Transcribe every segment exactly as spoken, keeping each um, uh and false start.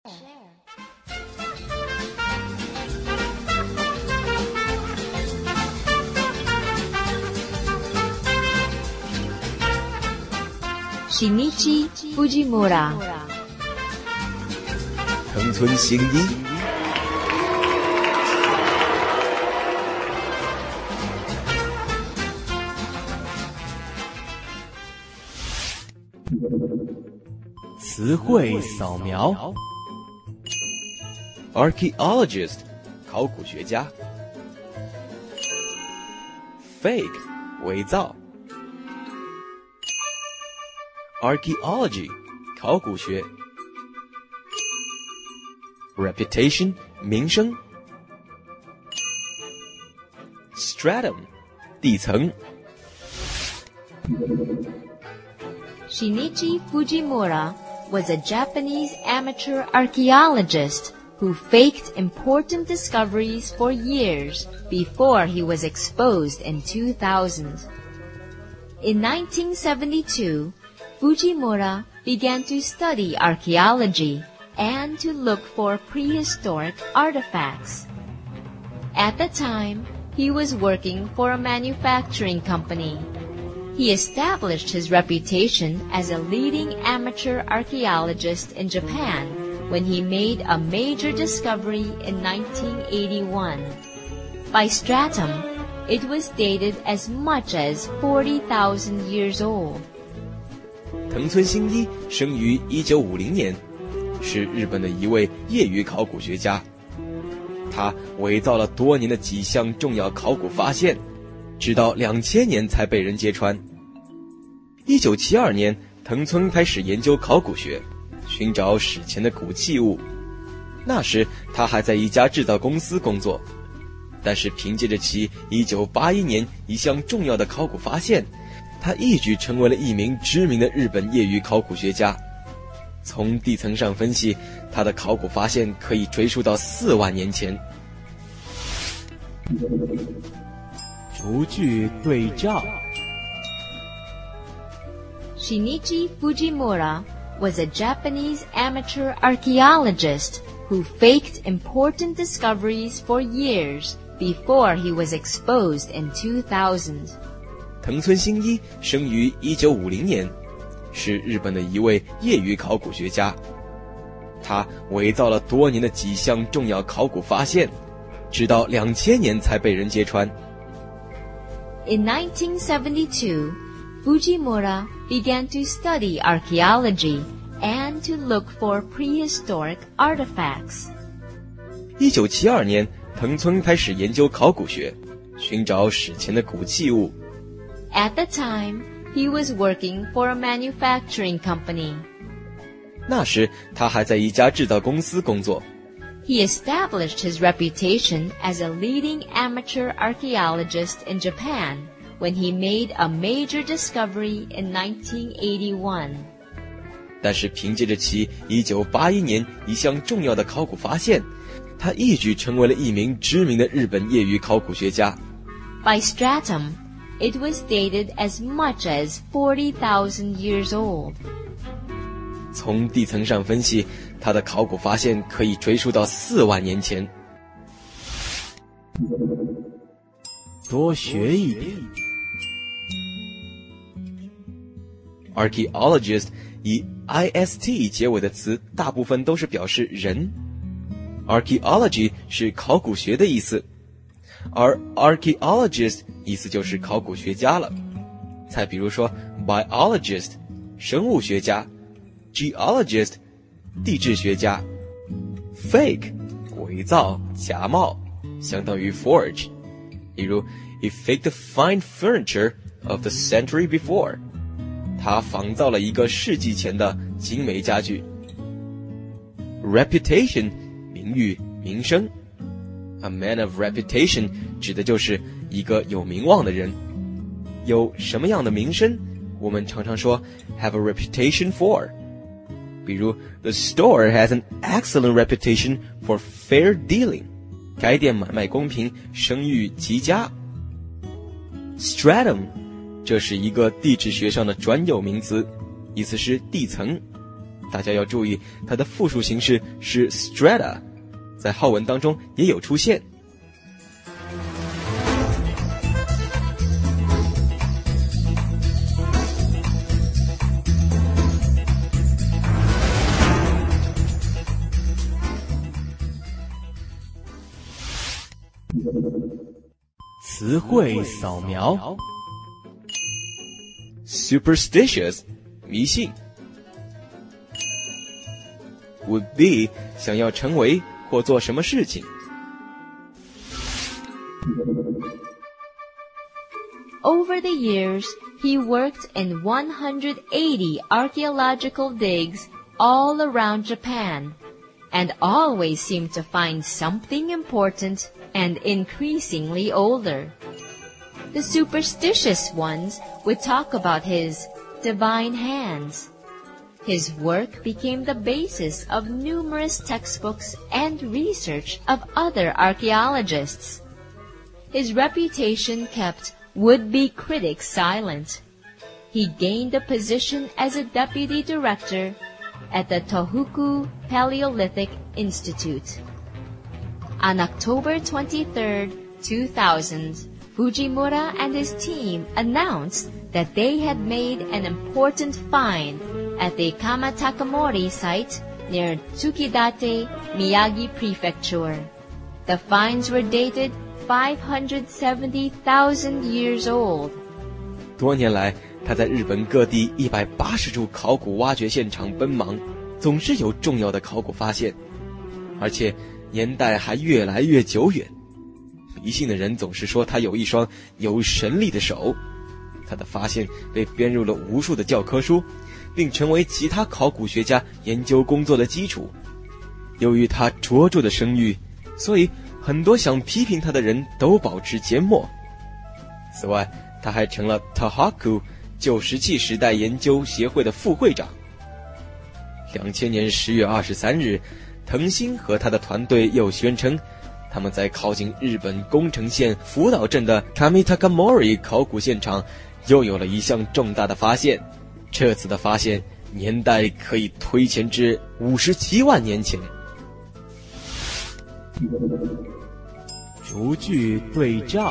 Shinichi Fujimura， 藤村新一， 词汇扫描 Archaeologist 考古学家 Fake 伪造 Archaeology 考古学 Reputation 名声 Stratum 地层 Shinichi Fujimura was a Japanese amateur archaeologist who faked important discoveries for years before he was exposed in two thousand. In nineteen seventy-two, Fujimura began to study archaeology and to look for prehistoric artifacts. At the time, he was working for a manufacturing company. He established his reputation as a leading amateur archaeologist in Japan when he made a major discovery in nineteen eighty-one. By stratum, it was dated as much as forty thousand years old. 藤村新一生于一九五零年，是日本的一位业余考古学家。他伪造了多年的几项重要考古发现，直到两千年才被人揭穿。一九七二年，藤村开始研究考古学，寻找史前的古器物。那时他还在一家制造公司工作，但是凭借着其一九八一年一项重要的考古发现，他一举成为了一名知名的日本业余考古学家。从地层上分析，他的考古发现可以追溯到四万年前。 逐句对照 Shinichi Fujimura was a Japanese amateur archaeologist who faked important discoveries for years before he was exposed in two thousand. 藤村新一生于一九五零年，是日本的一位业余考古学家。他伪造了多年的几项重要考古发现，直到两千年才被人揭穿。 In nineteen seventy-two, Fujimura began to study archaeology and to look for prehistoric artifacts. 一九七二年，藤村开始研究考古学，寻找史前的古器物。 At the time, he was working for a manufacturing company. 那时他还在一家制造公司工作。 He established his reputation as a leading amateur archaeologist in Japan when he made a major discovery in nineteen eighty-one. 但是凭借着其一九八一年一项重要的考古发现，他一举成为了一名知名的日本业余考古学家。 By stratum, it was dated as much as forty thousand years old. 从地层上分析，他的考古发现可以追溯到四万年前。 多学一点 Archaeologist 以 ist 结尾的词大部分都是表示人。Archaeology 是考古学的意思，而 archaeologist 意思就是考古学家了。再比如说 biologist 生物学家， geologist 地质学家， fake 伪造假冒，相当于 forge。例如 he faked the fine furniture of the century before， 他仿造了一个世纪前的精美家具。reputation 名誉名声， a man of reputation 指的就是一个有名望的人。有什么样的名声，我们常常说 have a reputation for。比如 the store has an excellent reputation for fair dealing， 该店买卖公平，声誉极佳。stratum 这是一个地质学上的专有名词，意思是地层。 大家要注意，它的复数形式是 strata， 在浩文当中也有出现。 词汇扫描 superstitious 迷信 would be 想要成为或做什么事情。 Over the years, he worked in one hundred eighty archaeological digs all around Japan, and always seemed to find something important and increasingly older. The superstitious ones would talk about his divine hands. His work became the basis of numerous textbooks and research of other archaeologists. His reputation kept would-be critics silent. He gained a position as a deputy director at the Tohoku Paleolithic Institute. On October twenty-third, two thousand, Fujimura and his team announced that they had made an important find at the Kamatakamori site near Tsukidate, Miyagi Prefecture. The finds were dated five hundred seventy thousand years old. 多年来，他在日本各地一百八十处考古挖掘现场奔忙，总是有重要的考古发现，而且年代还越来越久远。迷信的人总是说他有一双有神力的手，他的发现被编入了无数的教科书，并成为其他考古学家研究工作的基础。由于他卓著的声誉，所以很多想批评他的人都保持缄默。此外，他还成了 Tohoku 旧石器时代研究协会的副会长。两千年十月二十三日，藤新和他的团队又宣称，他们在靠近日本宫城县福岛镇的 Kamitakamori 考古现场又有了一项重大的发现。这次的发现年代可以推前至五十七万年前。 逐句对照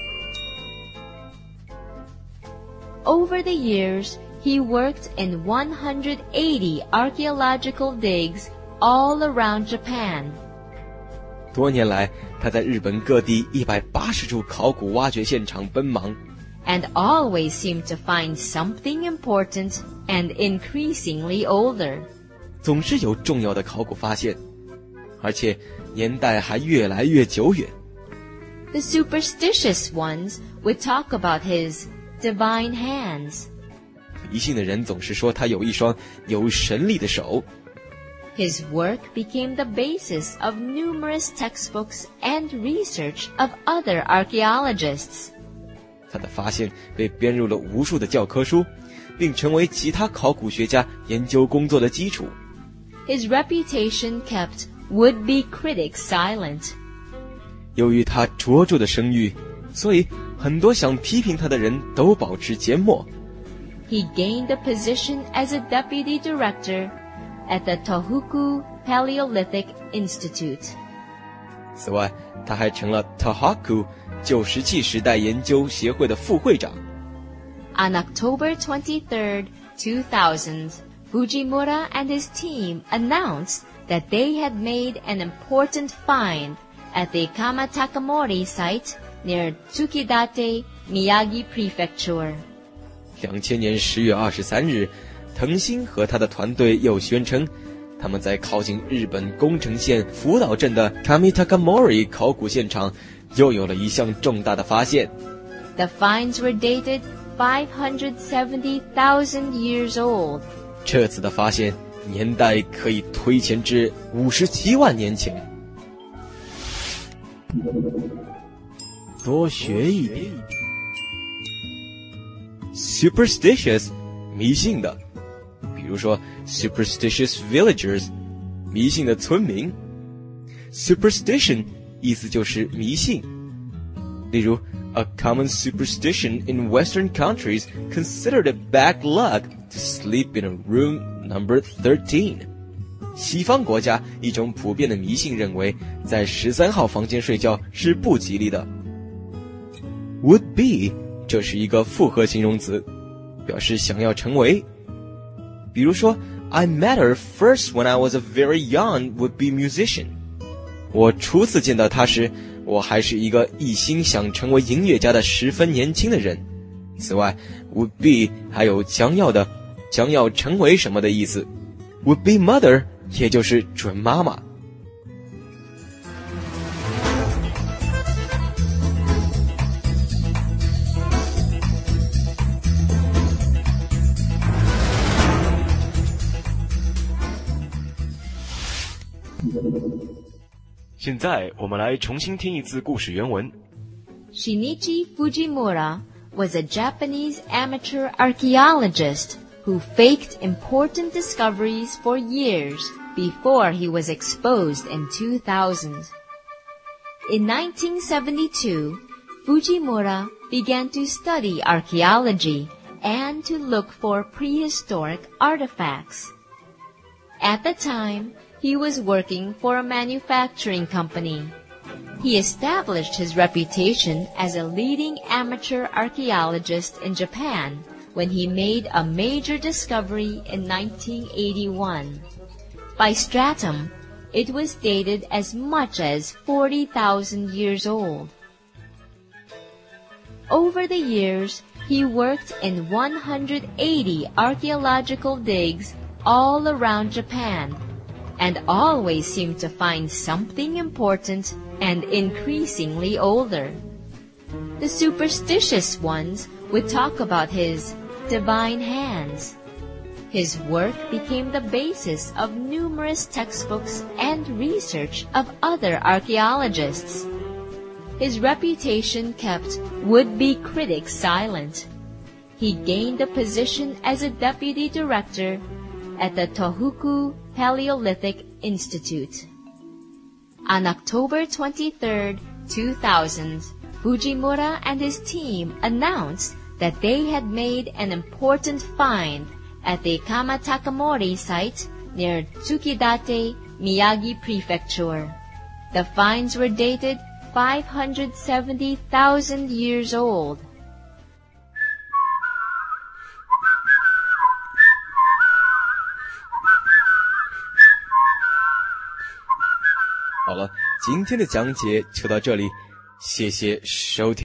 Over the years, he worked in one hundred eighty archaeological digs all around Japan. 多年来，他在日本各地一百八十处考古挖掘现场奔忙， and always seemed to find something important and increasingly older. 总是有重要的考古发现，而且年代还越来越久远。 The superstitious ones would talk about his divine hands. 迷信的人总是说他有一双有神力的手。 His work became the basis of numerous textbooks and research of other archaeologists. 他的发现被编入了无数的教科书，并成为其他考古学家研究工作的基础。 His reputation kept would-be critics silent. 由于他卓著的声誉，所以很多想批评他的人都保持缄默。 He gained a position as a deputy director at the Tohoku Paleolithic Institute. 此外，他还成了 Tohoku 旧石器时代研究协会的副会长。 On October twenty-third, two thousand, Fujimura and his team announced that they had made an important find at the Kamatakamori site near Tsukidate, Miyagi Prefecture. 两千年十月二十三日，藤新和他的团队又宣称，他们在靠近日本宫城县福岛镇的 Kamitakamori 考古现场又有了一项重大的发现。 The finds were dated five hundred seventy thousand years old. 这次的发现年代可以推前至五十七万年前。 多学一点 superstitious 迷信的，比如说 superstitious villagers 迷信的村民。 superstition 意思就是迷信，例如 a common superstition in Western countries considered it bad luck to sleep in a room Number thirteen， 西方国家一种普遍的迷信认为，在十三号房间睡觉是不吉利的。Would be， 这是一个复合形容词，表示想要成为。比如说 I met her first when I was a very young would-be musician。 我初次见到她时，我还是一个一心想成为音乐家的十分年轻的人。此外 would be 还有将要的，将要成为什么的意思。 would be mother 也就是准妈妈。 现在我们来重新听一次故事原文。 Shinichi Fujimura was a Japanese amateur archaeologist who faked important discoveries for years before he was exposed in two thousand. In nineteen seventy-two, Fujimura began to study archaeology and to look for prehistoric artifacts. At the time, he was working for a manufacturing company. He established his reputation as a leading amateur archaeologist in Japan when he made a major discovery in nineteen eighty-one. By stratum, it was dated as much as forty thousand years old. Over the years, he worked in one hundred eighty archaeological digs all around Japan, and always seemed to find something important and increasingly older. The superstitious ones would talk about his divine hands. His work became the basis of numerous textbooks and research of other archaeologists. His reputation kept would-be critics silent. He gained a position as a deputy director at the Tohoku Paleolithic Institute. On October twenty-third, two thousand, Fujimura and his team announced that they had made an important find at the Kamatakamori site near Tsukidate, Miyagi Prefecture. The finds were dated five hundred seventy thousand years old. 好了，今天的讲解就到这里，谢谢收听。